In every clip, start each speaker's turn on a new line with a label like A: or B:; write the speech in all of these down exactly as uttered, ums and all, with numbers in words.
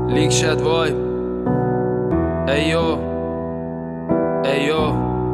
A: لیک شد وای ایو ایو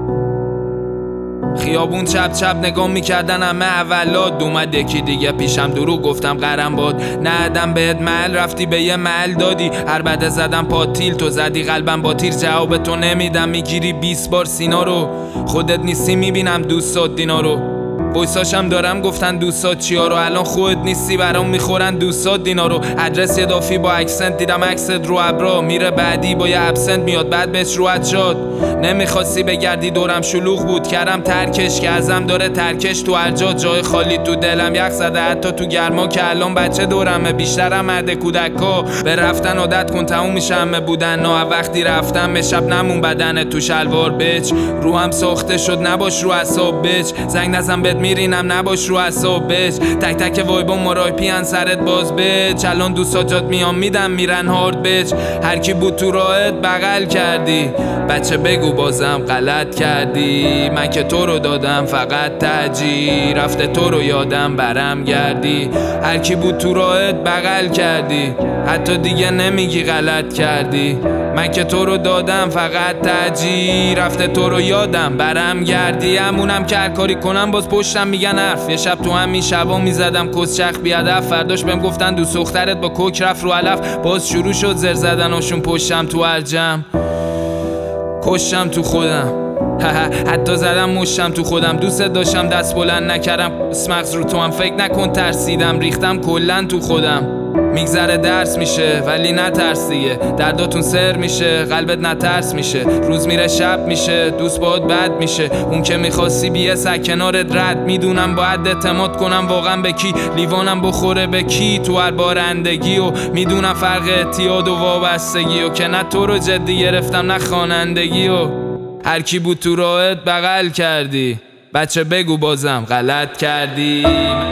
A: خیابون چپ چپ نگاه میکردن همه اولاد اومد یکی دیگه پیشم درو گفتم قرم باد ندم بهت محل رفتی به یه محل دادی هر بعد زدم پاتیل تو زدی قلبم با تیر جواب تو نمیدم میگیری بیست بار سینا رو خودت نیستی میبینم دوستات دینا رو بویساشم دارم گفتن دوستات چیا رو الان خودت نیستی برام میخورن دوستات دینا رو ادرس یه دافی با اکسنت دیدم اکست رو ابرا میره بعدی با یه ابسنت میاد بعد بهش روحت شد نمیخواستی بگردی دورم شلوغ بود کردم ترکش که ازم داره ترکش تو هر جا جای خالی تو دلم یخ زده حتی تو گرما که الان بچه دورمه بیشترم مرد کودکا به رفتن عادت کن تموم میشه همه بودن نه وقتی رفتم به شب نمون بدن تو شلوار بچ روحم ساخته شد نباش رو اعصاب بچ زنگ نزن بهت میرینم نباش رو اعصاب بچ تک تک وایبا مرای پیان سرت باز بچ الان دوستا جات میام میدم میرن هارد بچ هر کی بود تو راهت بغل کردی بچه بگو بازم غلط کردی من که تو رو دادم فقط ترجیح رفته تو رو یادم برم گردی هر کی بود تو راهت بغل کردی حتی دیگه نمیگی غلط کردی من که تو رو دادم فقط ترجیح رفته تو رو یادم برم گردی همونم که هر کاری کنم باز پشتم میگن حرف یه شب تو همین شبا میزدم کسچخ بیادف فرداش بهم گفتن دوست دخترت با کوک رفت رو علف باز شروع شد زر زدناشون پشتم تو هر جمع کشم تو خودم حتی زدم مشتم تو خودم دوست داشتم دست بلند نکردم مغز رو تو هم فکر نکن ترسیدم ریختم کلن تو خودم میگذره درس میشه ولی نترس دیگه درداتون سر میشه قلبت نترس میشه روز میره شب میشه دوست باهات بد میشه اون که میخواستی بیه سر کنارت رد میدونم باید اعتماد کنم واقعا به کی لیوانم بخوره به کی تو هر بارندگی و میدونم فرق اعتیاد و وابستگی و که نه تو رو جدی گرفتم نه خوانندگی و هر کی بود تو راهت بغل کردی بچه بگو بازم غلط کردی